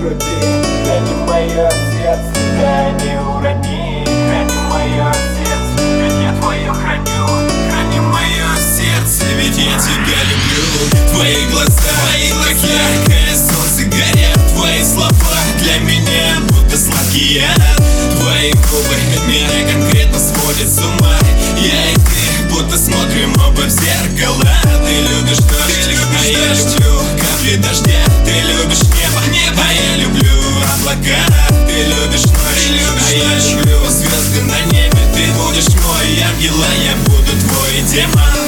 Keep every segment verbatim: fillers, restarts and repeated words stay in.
груди, храни мое сердце, да не урони. Храни мое сердце, ведь я твое храню. Храни мое сердце, ведь я тебя люблю. Твои глаза, твои глаза, как яркое солнце горят. Твои слова для меня будто сладкий яд. Твои губы меня конкретно сводят с ума. Я и ты будто смотрим оба в зеркало. Ты любишь дождь, а я люблю капли дождя. Ты любишь небо, небо, а я люблю облака. Ты любишь ночь, а я люблю звезды на небе. Ты будешь мой ангел, а я буду твой демон.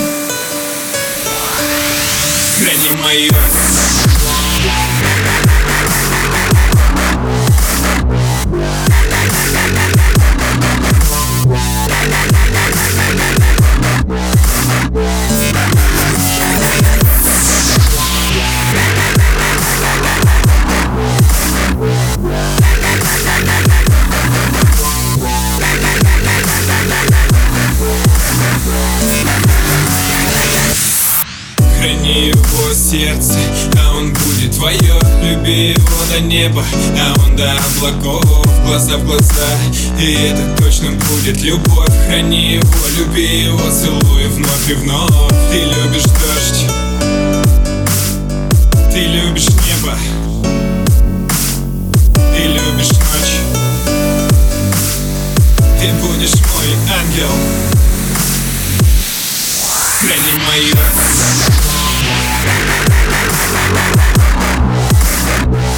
Храни мою. Храни его сердце, а он будет твое. Люби его до неба, а он до облаков. Глаза в глаза, и это точно будет любовь. Храни его, люби его, целуй вновь и вновь. Ты любишь дождь, ты любишь небо, ты любишь ночь. Ты будешь мой ангел. Храни мою.